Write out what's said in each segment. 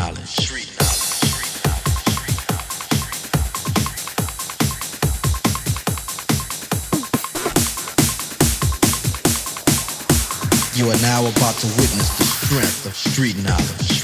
knowledge. You are now about to witness the strength of street knowledge.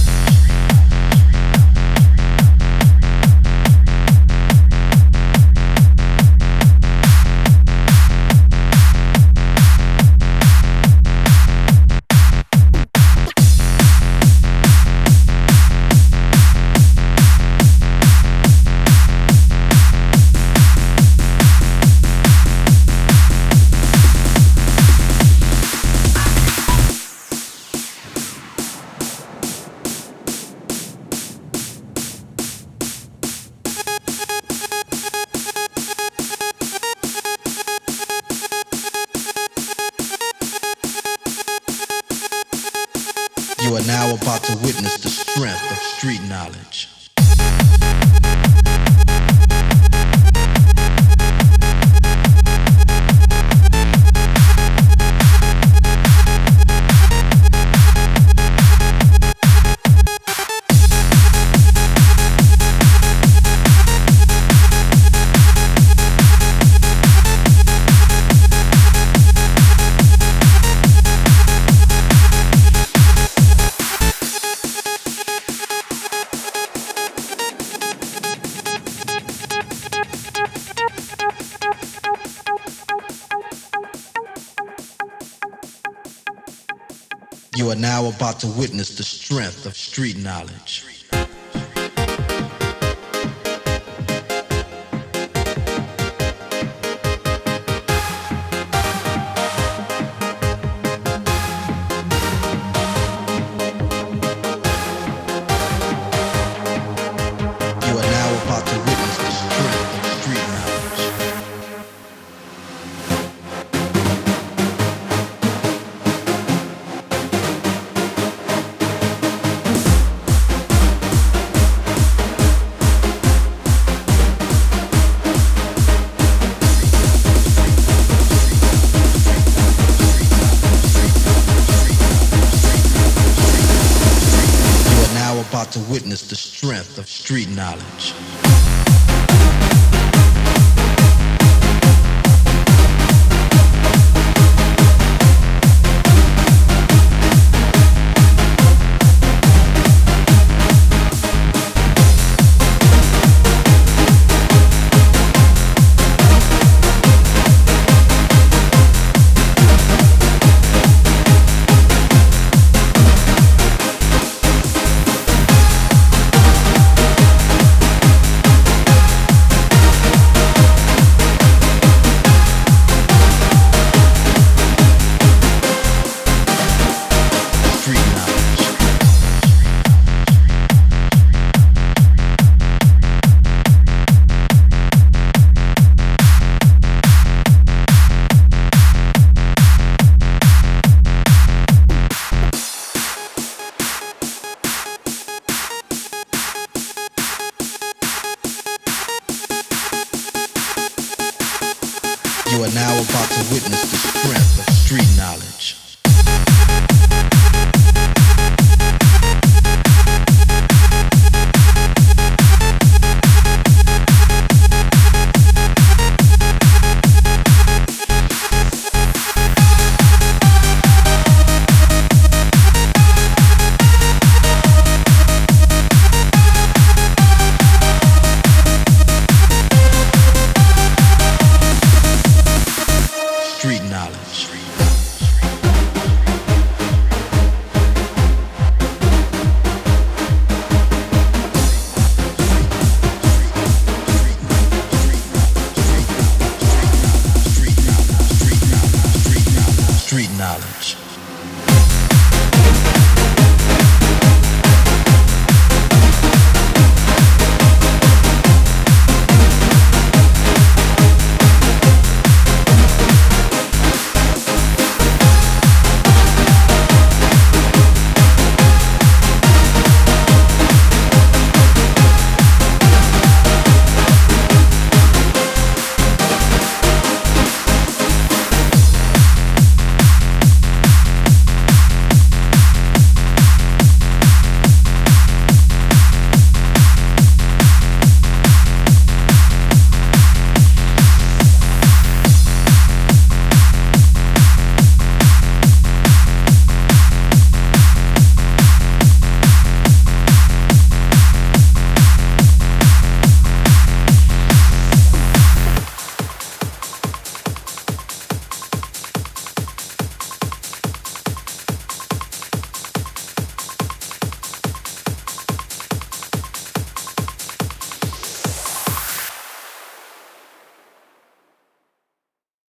You are now about to witness the strength of street knowledge. You are now about to witness the strength of street knowledge. You are now about to witness the strength of street knowledge. About to witness the strength of street knowledge. You are now about to witness the strength